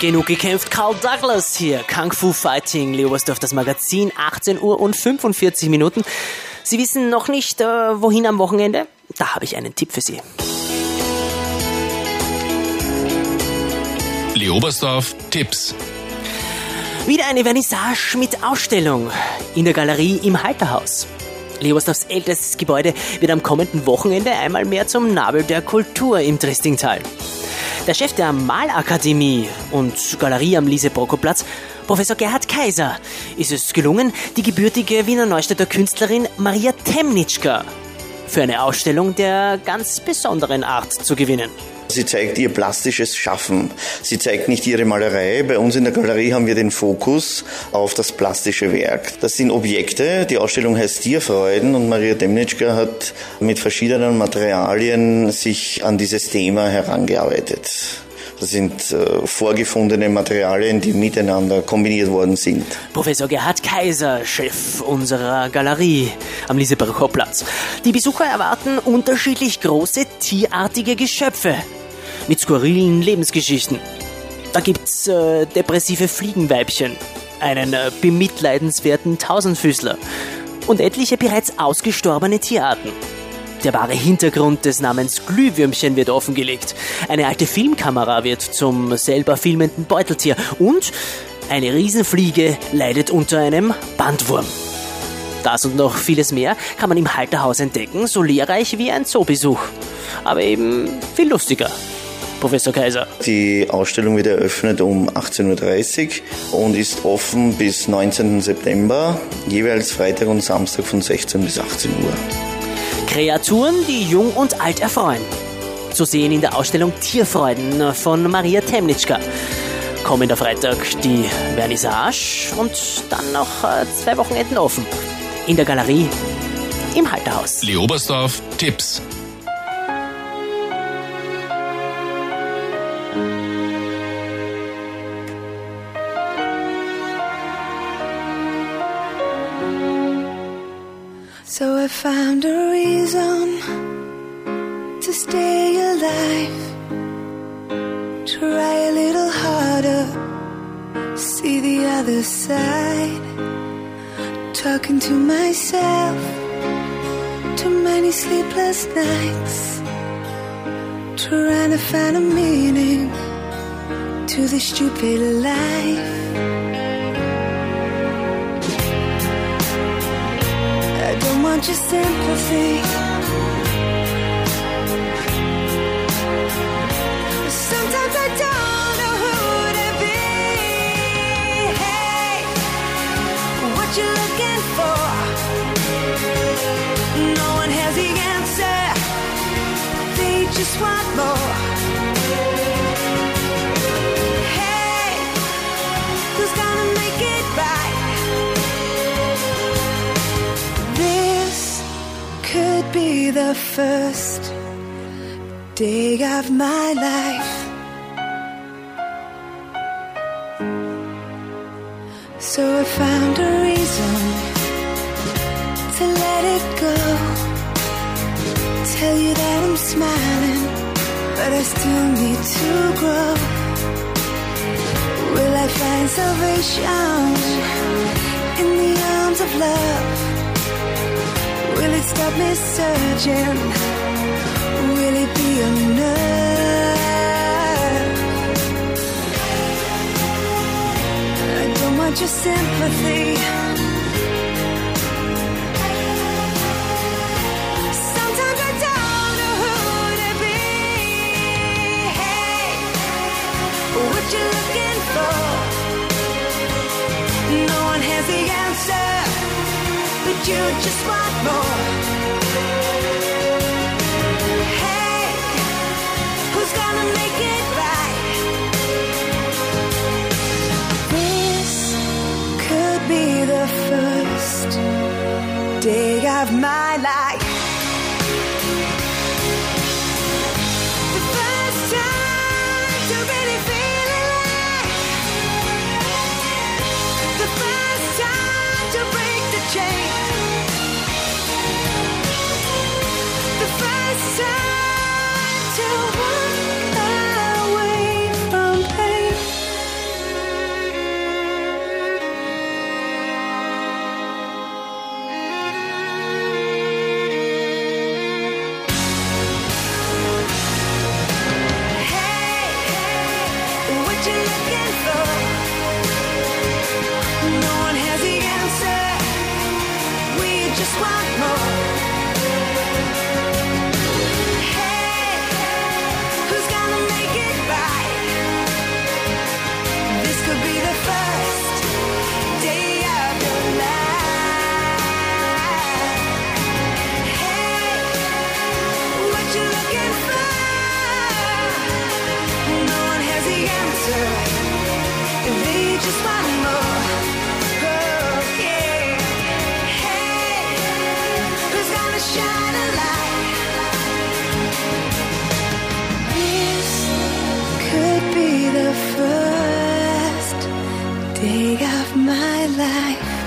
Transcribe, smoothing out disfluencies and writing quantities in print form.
Genug gekämpft, Carl Douglas hier. Kung Fu Fighting, Leo Oberstdorf, das Magazin, 18 Uhr und 45 Minuten. Sie wissen noch nicht, wohin am Wochenende? Da habe ich einen Tipp für Sie. Leo Oberstdorf, Tipps. Wieder eine Vernissage mit Ausstellung in der Galerie im Halterhaus. Leo Oberstdorfs ältestes Gebäude wird am kommenden Wochenende einmal mehr zum Nabel der Kultur im Triestingtal. Der Chef der Malakademie und Galerie am Lise-Brocko-Platz, Professor Gerhard Kaiser, ist es gelungen, die gebürtige Wiener Neustädter Künstlerin Maria Temnitschka für eine Ausstellung der ganz besonderen Art zu gewinnen. Sie zeigt ihr plastisches Schaffen. Sie zeigt nicht ihre Malerei. Bei uns in der Galerie haben wir den Fokus auf das plastische Werk. Das sind Objekte. Die Ausstellung heißt Tierfreuden und Maria Temnitschka hat mit verschiedenen Materialien sich an dieses Thema herangearbeitet. Das sind vorgefundene Materialien, die miteinander kombiniert worden sind. Professor Gerhard Kaiser, Chef unserer Galerie am Lise-Brocko-Platz. Die Besucher erwarten unterschiedlich große, tierartige Geschöpfe mit skurrilen Lebensgeschichten. Da gibt's depressive Fliegenweibchen, einen bemitleidenswerten Tausendfüßler und etliche bereits ausgestorbene Tierarten. Der wahre Hintergrund des Namens Glühwürmchen wird offengelegt. Eine alte Filmkamera wird zum selber filmenden Beuteltier und eine Riesenfliege leidet unter einem Bandwurm. Das und noch vieles mehr kann man im Halterhaus entdecken, so lehrreich wie ein Zoobesuch. Aber eben viel lustiger. Professor Kaiser. Die Ausstellung wird eröffnet um 18.30 Uhr und ist offen bis 19. September, jeweils Freitag und Samstag von 16 bis 18 Uhr. Kreaturen, die jung und alt erfreuen. Zu sehen in der Ausstellung Tierfreuden von Maria Temnitschka. Kommender Freitag die Vernissage und dann noch 2 Wochenenden offen. In der Galerie im Halterhaus. Leo Oberstdorf, Tipps. So I found a reason to stay alive. Try a little harder, see the other side. Talking to myself, too many sleepless nights. Trying to find a meaning to this stupid life. I don't want your sympathy. Sometimes I don't know who to be. Hey, what you looking for? No one has the answer. They just want more. Hey, who's gonna make it right? This could be the first day of my life. So I found a reason to let it go. Tell you that I'm smiling, but I still need to grow. Will I find salvation in the arms of love? Will it stop me searching? Will it be enough? I don't want your sympathy. Sometimes I don't know who to be. Hey, what you looking for? No one has the answer, but you just want more. Hey, who's gonna make it right? This could be the first day of my life. The first time to really feel alive. The first time to break the chain. The first time to walk away from pain. you're looking for. No one has the answer. We just want more. Hey, who's gonna make it right? This could be the first day of your life. Hey, what you looking for? No one has the answer. They just want more. Oh, yeah. Hey, who's gonna shine a light? This could be the first day of my life.